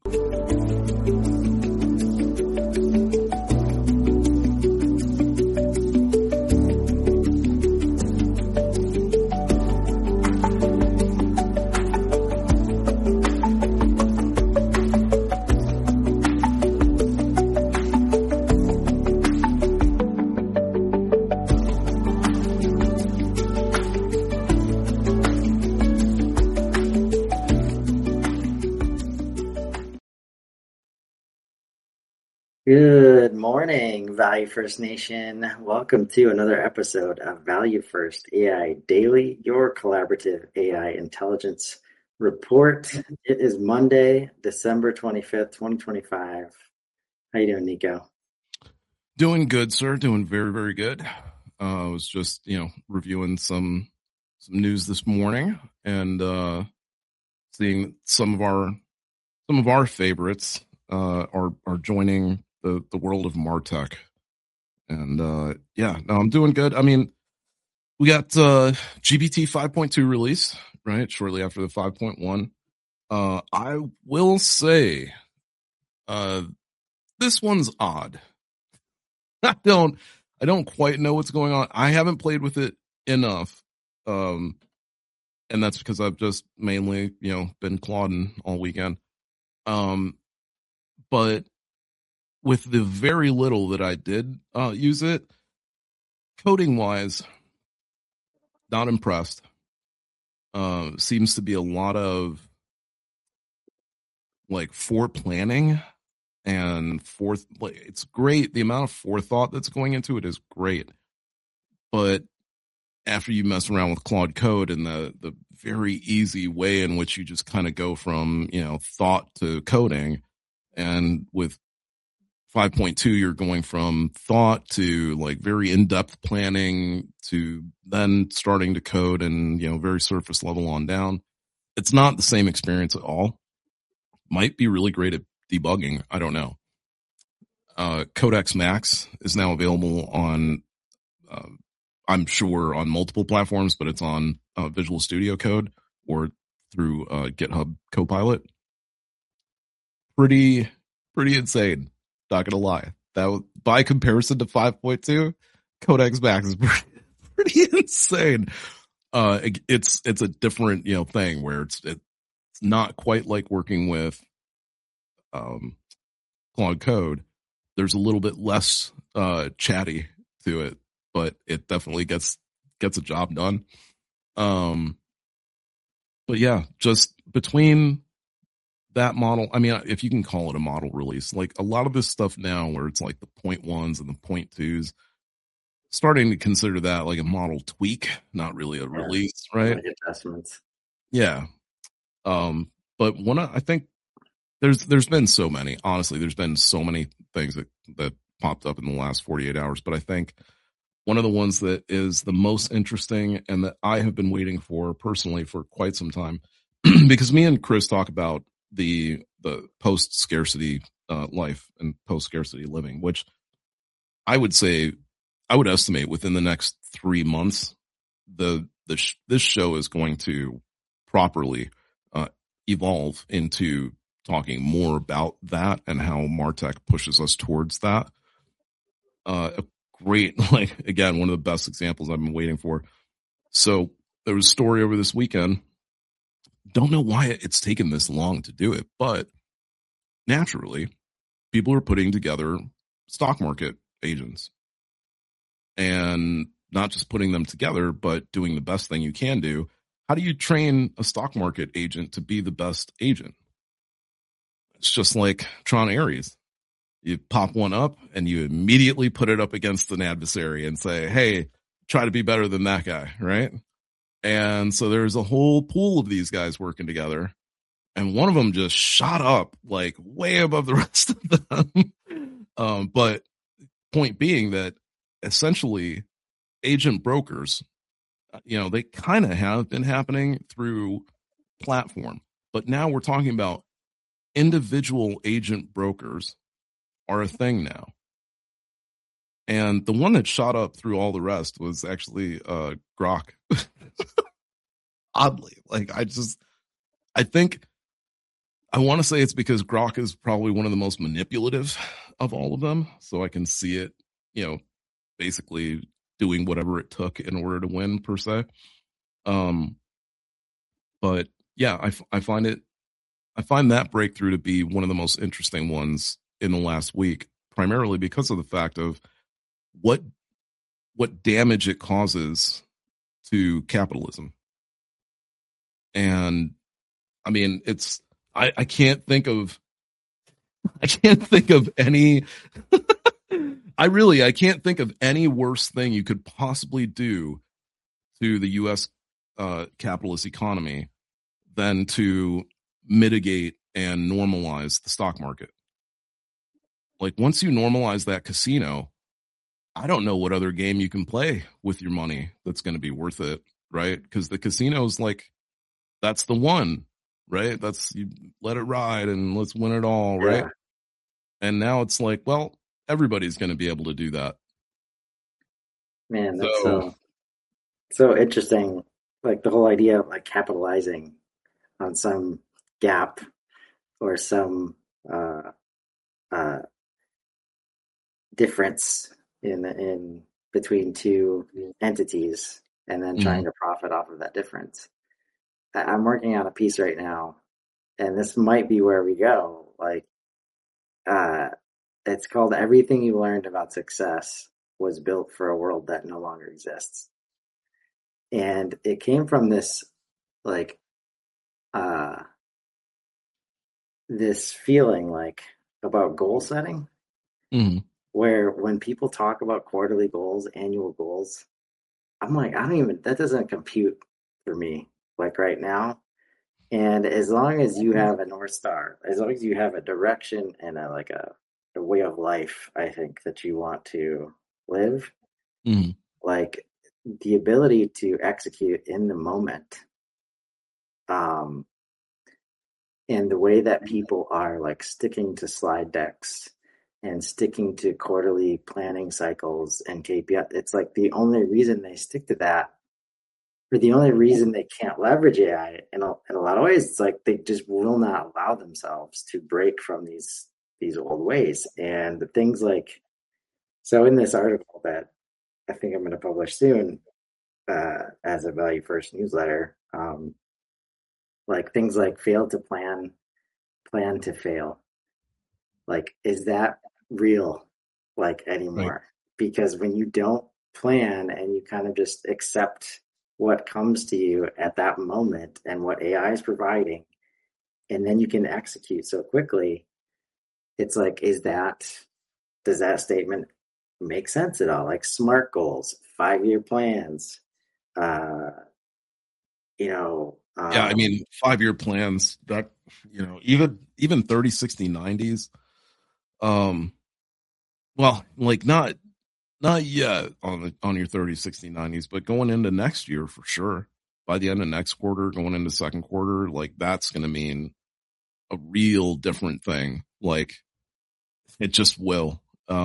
Good morning, Value First Nation. Welcome to another episode of Value First AI Daily, your collaborative AI intelligence report. It is Monday, December 25th, 2025. How you doing, Nico? Doing good, sir. Doing very, very good. I was just, reviewing some news this morning and seeing some of our favorites are joining the world of Martech. And I'm doing good. I mean, we got GPT 5.2 release, right? Shortly after the 5.1. I will say this one's odd. I don't quite know what's going on. I haven't played with it enough. And that's because I've just mainly, been clodding all weekend. But with the very little that I did use it, coding wise, not impressed. Seems to be a lot of like foreplanning and it's great. The amount of forethought that's going into it is great. But after you mess around with Claude Code and the very easy way in which you just kind of go from, thought to coding, and with 5.2, you're going from thought to like very in-depth planning to then starting to code and, very surface level on down. It's not the same experience at all. Might be really great at debugging. I don't know. Codex Max is now available on, I'm sure on multiple platforms, but it's on Visual Studio Code or through GitHub Copilot. Pretty insane. Not gonna lie. That by comparison to 5.2, Codex Max is pretty insane. It's a different thing where it's not quite like working with Claude Code. There's a little bit less chatty to it, but it definitely gets a job done. But yeah, just between that model, I mean, if you can call it a model release, like a lot of this stuff now where it's like the 0.1s and the 0.2s, starting to consider that like a model tweak, not really a release, right? Like adjustments. Yeah. But I think there's been so many, honestly, there's been so many things that popped up in the last 48 hours. But I think one of the ones that is the most interesting and that I have been waiting for personally for quite some time, because me and Chris talk about the post scarcity life and post scarcity living, which I would estimate within the next 3 months, this show is going to properly evolve into talking more about that and how Martech pushes us towards that. A great, like, again, one of the best examples I've been waiting for. So there was a story over this weekend. Don't know why it's taken this long to do it, but naturally, people are putting together stock market agents and not just putting them together, but doing the best thing you can do. How do you train a stock market agent to be the best agent? It's just like Tron Ares. You pop one up and you immediately put it up against an adversary and say, hey, try to be better than that guy, right? And so there's a whole pool of these guys working together. And one of them just shot up like way above the rest of them. But point being that essentially agent brokers, they kind of have been happening through platform. But now we're talking about individual agent brokers are a thing now. And the one that shot up through all the rest was actually Grok. Oddly, like I think I want to say it's because Grok is probably one of the most manipulative of all of them. So I can see it, basically doing whatever it took in order to win per se. But yeah, I find that breakthrough to be one of the most interesting ones in the last week, primarily because of the fact of what damage it causes to capitalism. And I mean, I can't think of any I can't think of any worse thing you could possibly do to the US capitalist economy than to mitigate and normalize the stock market. Like once you normalize that casino, I don't know what other game you can play with your money that's going to be worth it, right? Because the casino's like, that's the one, right? That's, you let it ride and let's win it all, right? Yeah. And now it's like, well, everybody's going to be able to do that. Man, that's so interesting. Like the whole idea of like capitalizing on some gap or some uh, difference in between two entities, and then trying to profit off of that difference. I'm working on a piece right now, and this might be where we go. Like, it's called "Everything You Learned About Success Was Built for a World That No Longer Exists," and it came from this like uh, this feeling like about goal setting, where when people talk about quarterly goals, annual goals, I'm like, that doesn't compute for me, like right now. And as long as you have a North Star, as long as you have a direction and a way of life, I think that you want to live, like the ability to execute in the moment, um, and the way that people are like sticking to slide decks and sticking to quarterly planning cycles and KPI, it's like the only reason they stick to that, or the only reason they can't leverage AI in a lot of ways, it's like they just will not allow themselves to break from these old ways. And the things like, so in this article that I think I'm going to publish soon, as a Value First newsletter, like things like fail to plan, plan to fail. Like, is that real like anymore? Right. Because when you don't plan and you kind of just accept what comes to you at that moment and what AI is providing, and then you can execute so quickly, it's like, does that statement make sense at all? Like SMART goals, 5-year plans, Yeah, I mean, 5-year plans that, even 30, 60, 90s. Well, like not yet on your 30, 60, 90s, but going into next year for sure. By the end of next quarter, going into second quarter, like that's going to mean a real different thing. Like it just will.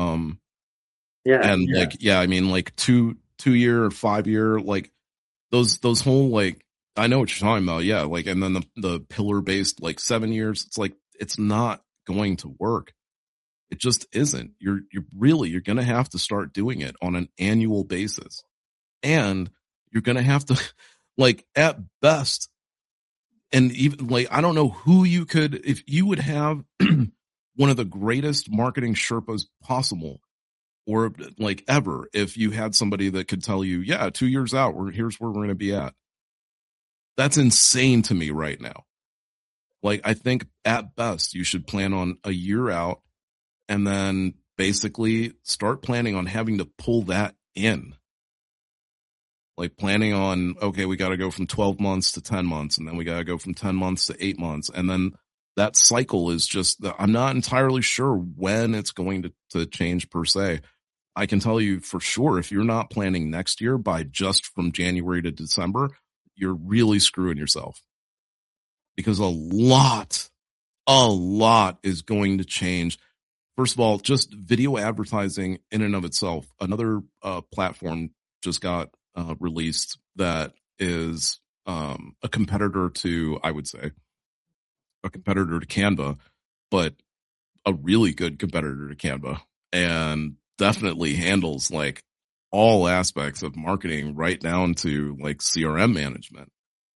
And like, yeah, I mean, like 2-year or 5-year, like those whole, like, I know what you're talking about. Yeah. Like, and then the pillar based, like 7 years, it's like, it's not going to work. It just isn't. You're going to have to start doing it on an annual basis. And you're going to have to, like, at best, and even like, I don't know who you could, if you would have one of the greatest marketing Sherpas possible, or like ever, if you had somebody that could tell you, yeah, 2 years out, here's where we're going to be at. That's insane to me right now. Like, I think at best you should plan on a year out and then basically start planning on having to pull that in. Like planning on, okay, we got to go from 12 months to 10 months, and then we got to go from 10 months to 8 months. And then that cycle is just, I'm not entirely sure when it's going to change per se. I can tell you for sure, if you're not planning next year by just from January to December, you're really screwing yourself, because a lot is going to change. First of all, just video advertising in and of itself. Another platform just got released that is a competitor to, I would say, a competitor to Canva, but a really good competitor to Canva, and definitely handles like all aspects of marketing right down to like CRM management.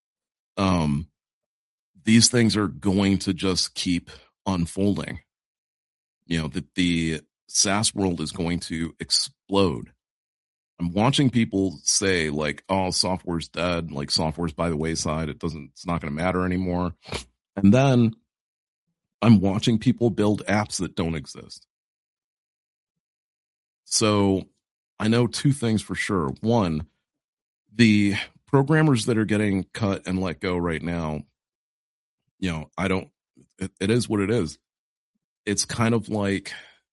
These things are going to just keep unfolding. You know, that the SaaS world is going to explode. I'm watching people say like, oh, software's dead, like software's by the wayside, it's not going to matter anymore. And then I'm watching people build apps that don't exist. So I know two things for sure. One, the programmers that are getting cut and let go right now, you know, it is what it is. It's kind of like,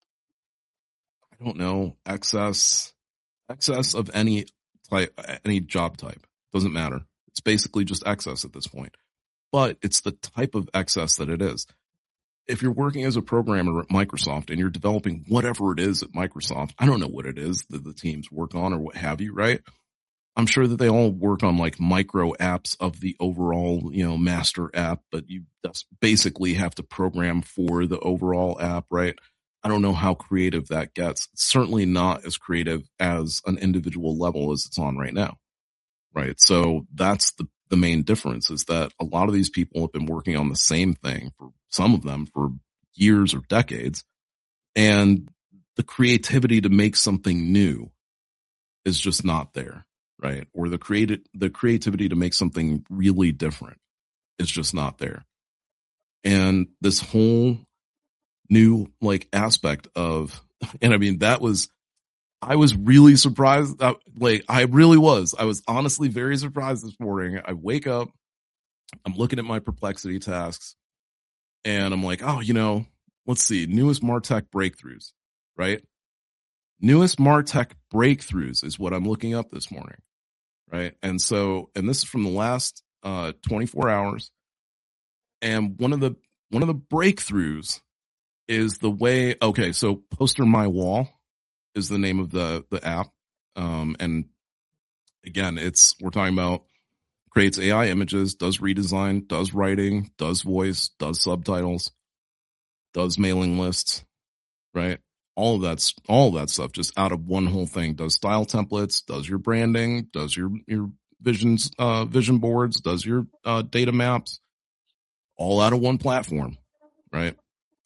I don't know, excess of any type, any job type. Doesn't matter. It's basically just excess at this point. But it's the type of excess that it is. If you're working as a programmer at Microsoft and you're developing whatever it is at Microsoft, I don't know what it is that the teams work on or what have you, right? I'm sure that they all work on like micro apps of the overall, you know, master app, but you basically have to program for the overall app, right? I don't know how creative that gets. It's certainly not as creative as an individual level as it's on right now, right? So that's the main difference, is that a lot of these people have been working on the same thing, for some of them for years or decades, and the creativity to make something new is just not there, right? Or the creativity to make something really different is just not there. And this whole new like aspect of, and I mean, I was really surprised. I was honestly very surprised this morning. I wake up, I'm looking at my Perplexity tasks, and I'm like, oh, you know, let's see, newest MarTech breakthroughs, right? Newest MarTech breakthroughs is what I'm looking up this morning, right? And so, and this is from the last 24 hours. And one of the breakthroughs is the way, okay, so Poster My Wall is the name of the app. And again, we're talking about creates AI images, does redesign, does writing, does voice, does subtitles, does mailing lists, right? All of that stuff just out of one whole thing. Does style templates, does your branding, does your vision boards, does your data maps, all out of one platform, right?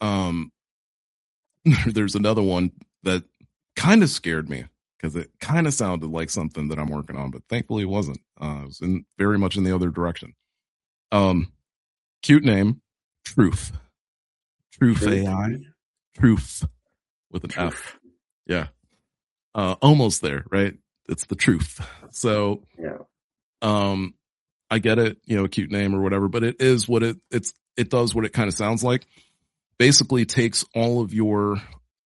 There's another one that kind of scared me because it kind of sounded like something that I'm working on, but thankfully it wasn't. It was very much in the other direction. Cute name, Truth AI, Truth with an F. Yeah. Almost there, right? It's the truth. So, yeah. I get it, you know, a cute name or whatever, but it is what it does what it kind of sounds like. Basically takes all of your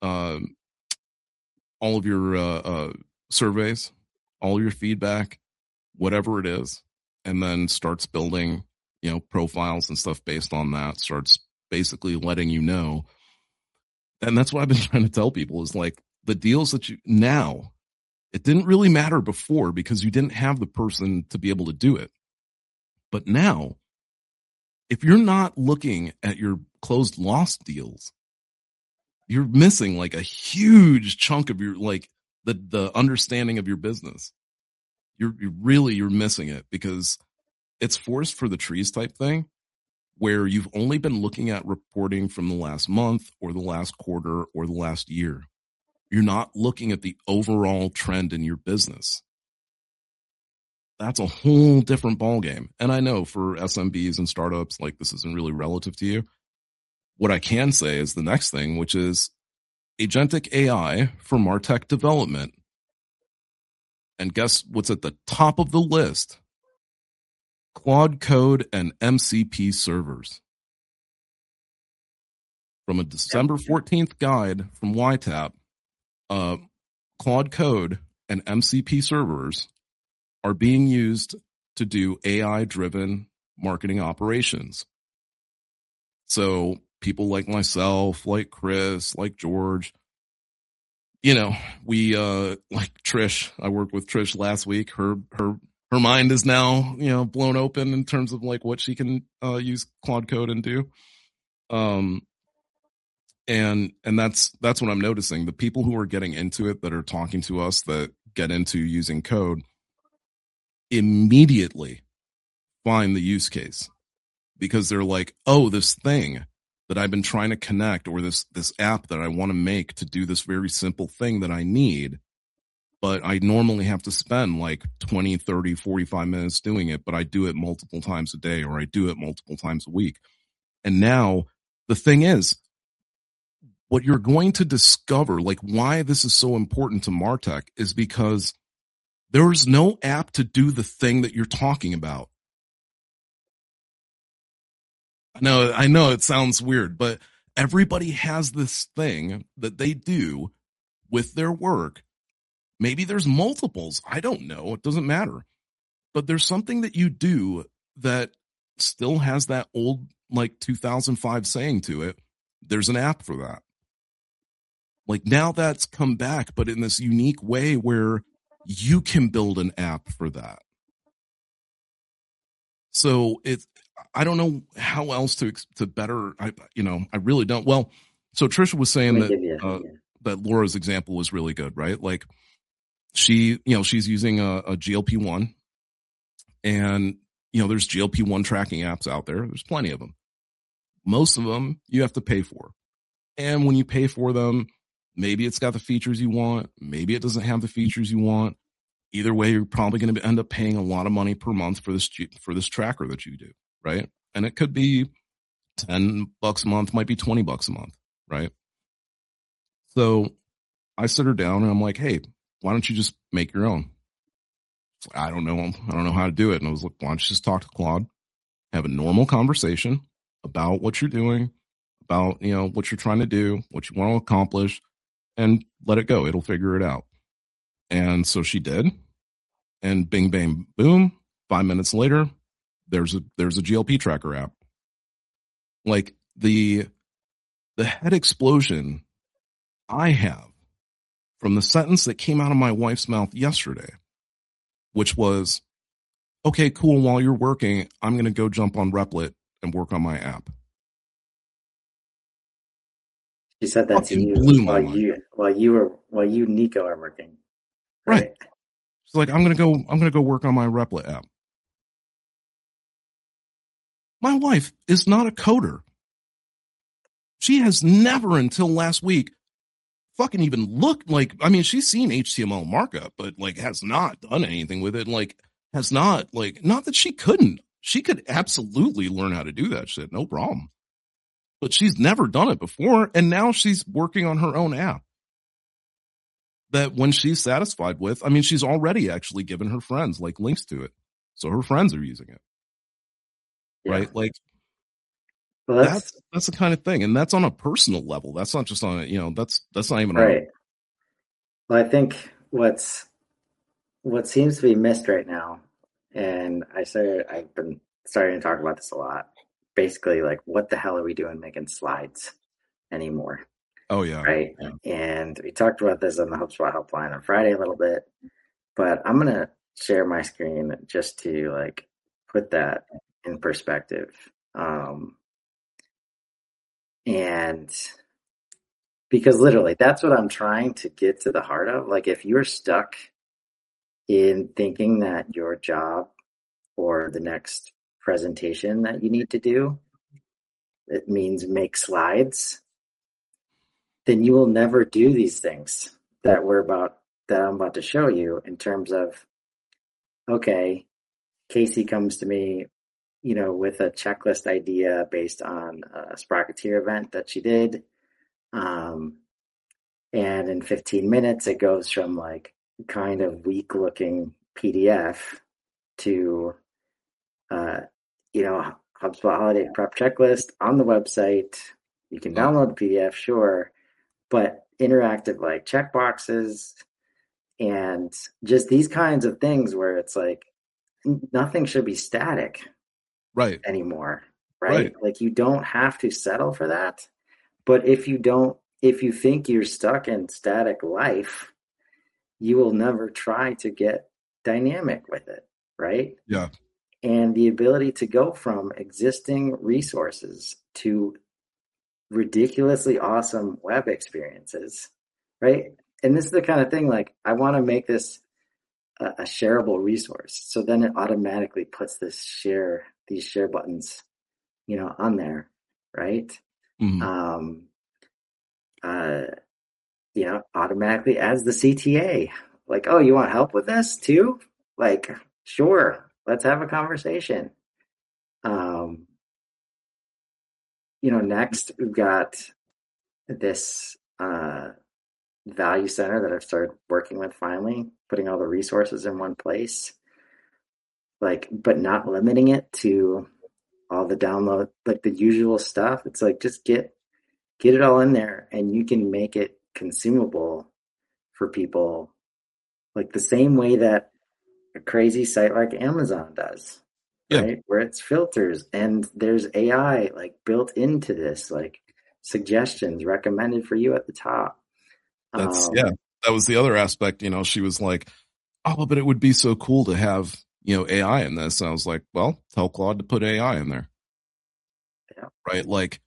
surveys, all your feedback, whatever it is, and then starts building, you know, profiles and stuff based on that, starts basically letting you know. And that's what I've been trying to tell people is like the deals that now, it didn't really matter before because you didn't have the person to be able to do it. But now, if you're not looking at your closed lost deals, you're missing like a huge chunk of your, like the understanding of your business. You're missing it because it's forest for the trees type thing where you've only been looking at reporting from the last month or the last quarter or the last year. You're not looking at the overall trend in your business. That's a whole different ballgame. And I know for SMBs and startups, like this isn't really relative to you. What I can say is the next thing, which is agentic AI for MarTech development. And guess what's at the top of the list? Claude Code and MCP servers. From a December 14th guide from YTAP, Claude Code and MCP servers are being used to do AI-driven marketing operations. So people like myself, like Chris, like George, you know, we like Trish. I worked with Trish last week. Her mind is now, you know, blown open in terms of like what she can use Claude Code and do. And that's what I'm noticing. The people who are getting into it, that are talking to us, that get into using code, immediately find the use case, because they're like, oh, this thing that I've been trying to connect, or this app that I want to make to do this very simple thing that I need, but I normally have to spend like 20, 30, 45 minutes doing it, but I do it multiple times a day, or I do it multiple times a week. And now the thing is, what you're going to discover, like why this is so important to Martech, is because there's no app to do the thing that you're talking about. I know it sounds weird, but everybody has this thing that they do with their work. Maybe there's multiples. I don't know. It doesn't matter. But there's something that you do that still has that old, like 2005 saying to it. There's an app for that. Like now that's come back, but in this unique way where you can build an app for that. So I don't know how else to better, I really don't. Well, so Trisha was saying that Laura's example was really good, right? Like she's using a GLP-1, and, there's GLP-1 tracking apps out there. There's plenty of them. Most of them you have to pay for. And when you pay for them, maybe it's got the features you want. Maybe it doesn't have the features you want. Either way, you're probably going to end up paying a lot of money per month for this tracker that you do, right? And it could be $10 a month, might be $20 a month, right? So I sit her down and I'm like, hey, why don't you just make your own? I don't know how to do it. And I was like, why don't you just talk to Claude, have a normal conversation about what you're doing, about, what you're trying to do, what you want to accomplish, and let it go. It'll figure it out. And so she did. And bing, bang, boom, 5 minutes later, there's a GLP tracker app. Like the head explosion I have from the sentence that came out of my wife's mouth yesterday, which was, okay, cool, while you're working, I'm going to go jump on Replit and work on my app. She said that to you while you Nico are working. Right. She's like, I'm gonna go work on my Replit app. My wife is not a coder. She has never until last week fucking even looked like, she's seen HTML markup, but like has not done anything with it. Like has not, like, not that she couldn't. She could absolutely learn how to do that shit, no problem. But she's never done it before, and now she's working on her own app that when she's satisfied with, she's already actually given her friends like links to it. So her friends are using it. Yeah. Right? Like that's the kind of thing. And that's on a personal level. That's not just on a, that's not even right. Well, I think what seems to be missed right now, and I've been starting to talk about this a lot. Basically, like, what the hell are we doing making slides anymore? Oh, yeah. Right. Yeah. And we talked about this on the HubSpot helpline on Friday a little bit, but I'm going to share my screen just to like put that in perspective. And because literally that's what I'm trying to get to the heart of. Like, if you're stuck in thinking that your job or the next presentation that you need to do, it means make slides, then you will never do these things that I'm about to show you, in terms of, okay, Casey comes to me, with a checklist idea based on a Sprocketeer event that she did. And in 15 minutes, it goes from like kind of weak looking PDF to, HubSpot holiday prep checklist on the website. You can download the PDF, sure, but interactive like checkboxes and just these kinds of things where it's like nothing should be static anymore, right? Like, you don't have to settle for that. But if you think you're stuck in static life, you will never try to get dynamic with it, right? Yeah. And the ability to go from existing resources to ridiculously awesome web experiences, right? And this is the kind of thing, like, I want to make this a shareable resource. So then it automatically puts these share buttons, on there, right? Mhm. Um, uh, automatically adds the CTA. Like, oh, you want help with this too? Like, sure, let's have a conversation. Um, next we've got this value center that I've started working with finally, putting all the resources in one place, like, but not limiting it to all the download, like the usual stuff. It's like, just get it all in there and you can make it consumable for people, like the same way that a crazy site like Amazon does, Yeah, right? Where it's filters and there's AI like built into this, like suggestions recommended for you at the top. yeah. Um, That was the other aspect. She was like, "Oh, but it would be so cool to have AI in this." And I was like, "Well, tell Claude to put AI in there, yeah, right?"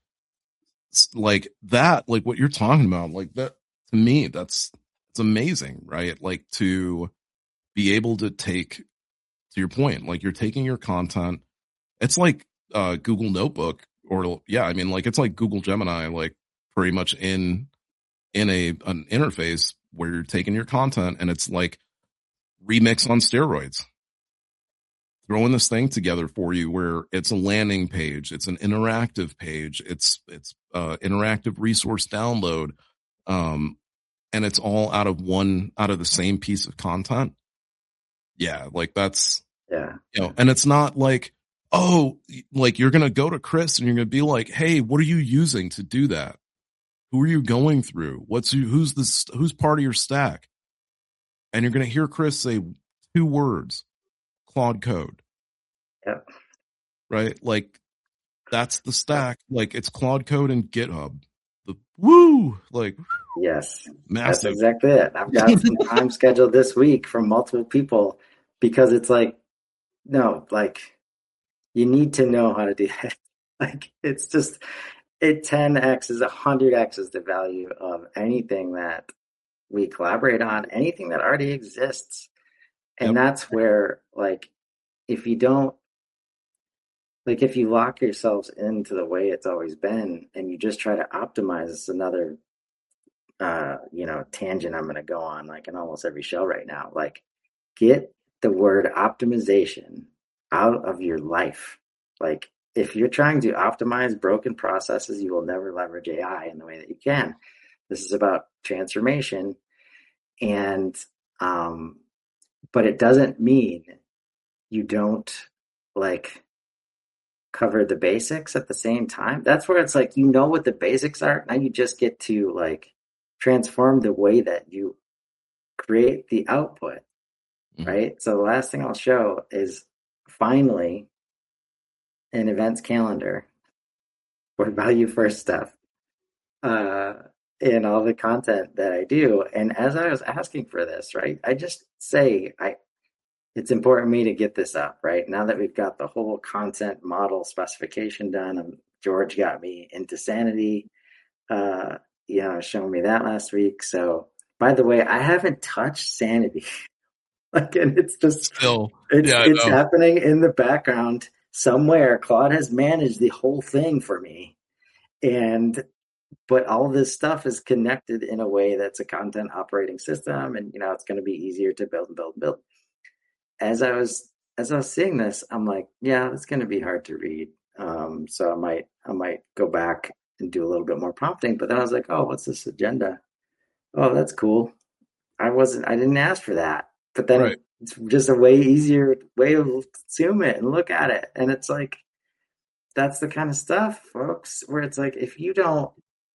Like that, like what you're talking about, like that to me, it's amazing, right? Like to be able to take, to your point, like you're taking your content. It's like Google Notebook, or yeah, I mean, like it's like Google Gemini, like pretty much in an interface where you're taking your content and it's like remix on steroids, throwing this thing together for you where it's a landing page, it's an interactive page, it's interactive resource download, um, and it's all out of the same piece of content. Yeah, like that's, yeah, and it's not like, oh, like you're gonna go to Chris and you're gonna be like, hey, what are you using to do that? Who are you going through? Who's part of your stack? And you're gonna hear Chris say two words, Claude Code, yeah. right? Like that's the stack. Like it's Claude Code and GitHub. The woo, like Yes, that's massive. exactly it. I've got some time scheduled this week from multiple people because it's like, no, like, you need to know how to do that. Like, it's just, it 10x is 100x is the value of anything that we collaborate on, anything that already exists. And Yep. that's where, like, if you don't, like, if you lock yourselves into the way it's always been and you just try to optimize, this another, tangent I'm going to go on, like in almost every show right now, like, get the word optimization out of your life. Like, if you're trying to optimize broken processes, you will never leverage AI in the way that you can. This is about transformation. And, um, but it doesn't mean you don't, like, cover the basics at the same time. That's where it's like, what the basics are. Now you just get to, like, transform the way that you create the output, Mhm. right? So the last thing I'll show is finally an events calendar for value first stuff, uh, in all the content that I do. And as I was asking for this, right, I just say, it's important to me to get this up, right? Now that we've got the whole content model specification done, George got me into Sanity, showing me that last week. So, by the way, I haven't touched Sanity. Like, and it's just, Still, it's yeah, I it's know. happening in the background somewhere. Claude has managed the whole thing for me, and but all this stuff is connected in a way that's a content operating system, and it's going to be easier to build and build and build. As I was seeing this, I'm like, yeah, it's going to be hard to read. So I might go back and do a little bit more prompting. But then I was like, oh, what's this agenda? Oh, that's cool. I didn't ask for that. But Right. then it's just a way easier way to consume it and look at it. And it's like, that's the kind of stuff, folks, where it's like, if you don't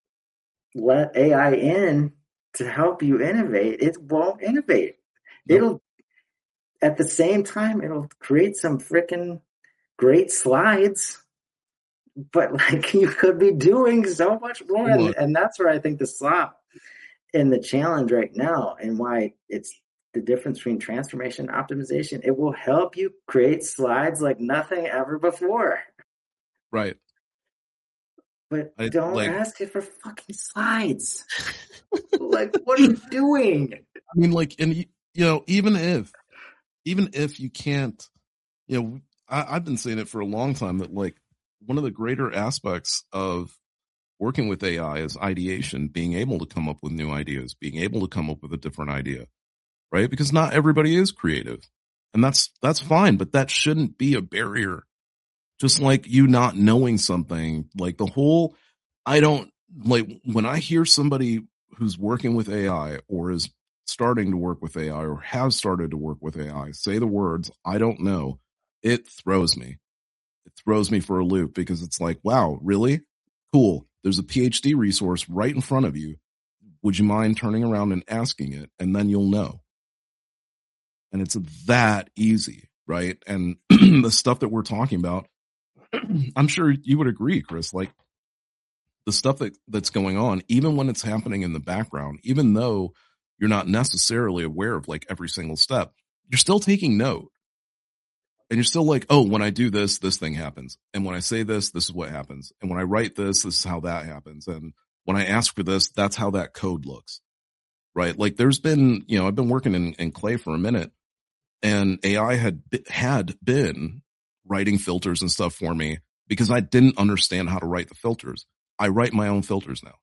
let AI in to help you innovate, it won't innovate. Nope. It'll, at the same time, it'll create some freaking great slides, but like, you could be doing so much more. So much. And that's where I think the slop in the challenge right now, and why it's the difference between transformation and optimization. It will help you create slides like nothing ever before. Right. But I don't like, ask it for fucking slides. Like, what are you doing? I mean, like, and even if you can't, I've been saying it for a long time that like one of the greater aspects of working with AI is ideation, being able to come up with new ideas, being able to come up with a different idea, right? Because not everybody is creative, and that's fine, but that shouldn't be a barrier. Just like you not knowing something, like the whole, I don't like when I hear somebody who's working with AI or is starting to work with AI or has started to work with AI say the words, I don't know, it throws me. It throws me for a loop because it's like, wow, really? Cool. There's a PhD resource right in front of you. Would you mind turning around and asking it? And then you'll know. And it's that easy, right? And the stuff that we're talking about, I'm sure you would agree, Chris, like the stuff that's going on, even when it's happening in the background, even though you're not necessarily aware of like every single step, you're still taking note. And you're still like, oh, when I do this, this thing happens. And when I say this, this is what happens. And when I write this, this is how that happens. And when I ask for this, that's how that code looks. Right. Like there's been, I've been working in Clay for a minute, and AI had been writing filters and stuff for me because I didn't understand how to write the filters. I write my own filters now.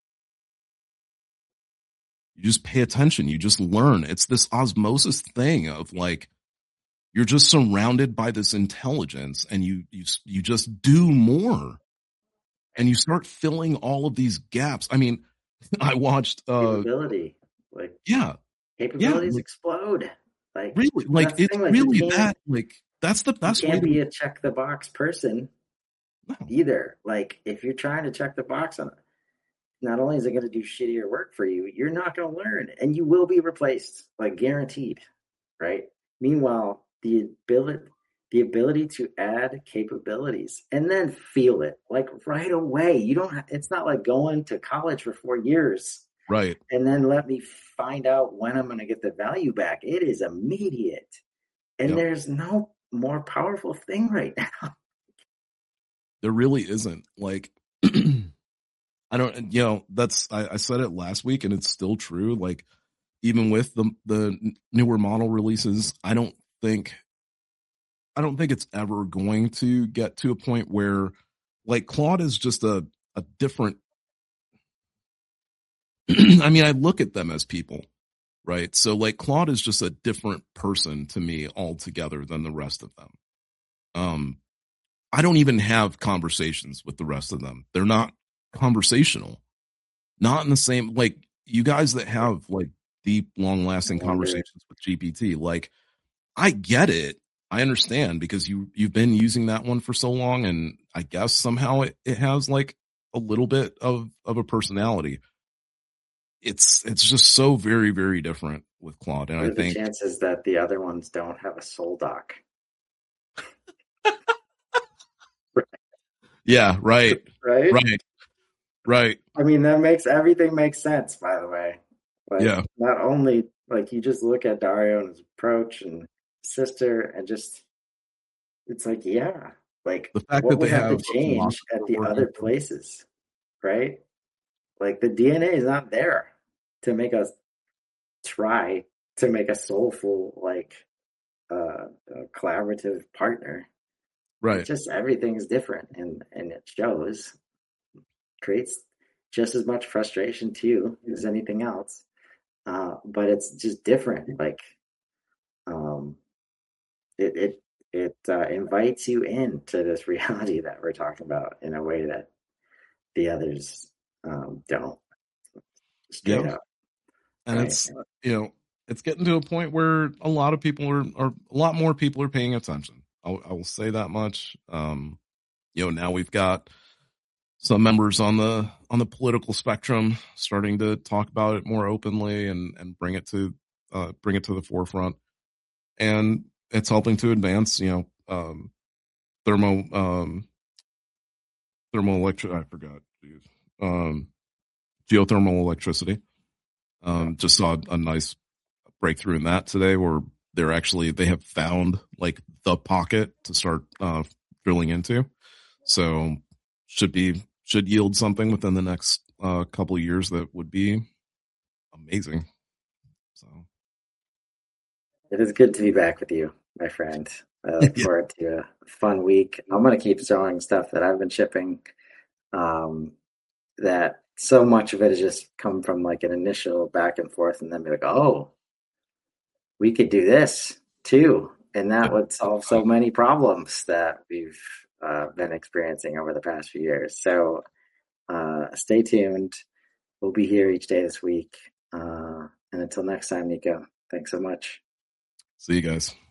You just pay attention. You just learn. It's this osmosis thing of like, you're just surrounded by this intelligence, and you just do more, and you start filling all of these gaps. I mean, I watched Capability. Like, yeah, capabilities like, explode. Like, really, like it's like really that, like that's the best you way can't to be a check the box person no. either. Like, if you're trying to check the box on it, not only is it going to do shittier work for you, you're not going to learn, and you will be replaced, like guaranteed, right? Meanwhile, the ability to add capabilities and then feel it like right away. You don't. It's not like going to college for 4 years, Right. and then let me find out when I'm going to get the value back. It is immediate, and Yep. there's no more powerful thing right now. There really isn't. Like I don't, I said it last week and it's still true. Like even with the newer model releases, I don't think it's ever going to get to a point where like Claude is just a different I mean, I look at them as people, right? So like Claude is just a different person to me altogether than the rest of them. I don't even have conversations with the rest of them. They're not conversational. Not in the same, like you guys that have like deep, long lasting conversations with GPT, like I get it. I understand because you've been using that one for so long, and I guess somehow it has like a little bit of a personality. It's just so very, very different with Claude. And What I are the think chances that the other ones don't have a soul doc? yeah, right. Right? Right. Right. I mean, that makes everything makes sense, by the way. Like, Yeah. not only like you just look at Dario and his approach and sister, and just it's like, yeah, like The fact what that would they have to have a change at philosopher the working other places, right? Like the DNA is not there to make us try to make a soulful, like collaborative partner. It's right. just everything's different, and it shows, creates just as much frustration to you as anything else. But it's just different. Like, um, it invites you into this reality that we're talking about in a way that the others don't. Straight Yeah. up, And right? it's, it's getting to a point where a lot of people are a lot more people are paying attention. I will say that much. Now we've got some members on the political spectrum starting to talk about it more openly and bring it to the forefront, and it's helping to advance thermo thermoelectric I forgot geothermal electricity. Just saw a nice breakthrough in that today where they have found like the pocket to start drilling into, so should be should yield something within the next couple of years that would be amazing. So it is good to be back with you, my friend. I look yeah, forward to a fun week. I'm going to keep throwing stuff that I've been shipping. That so much of it has just come from like an initial back and forth, and then be like, oh, we could do this too. And that would solve so many problems that we've been experiencing over the past few years. So stay tuned. We'll be here each day this week. And until next time, Nico, thanks so much. see you guys.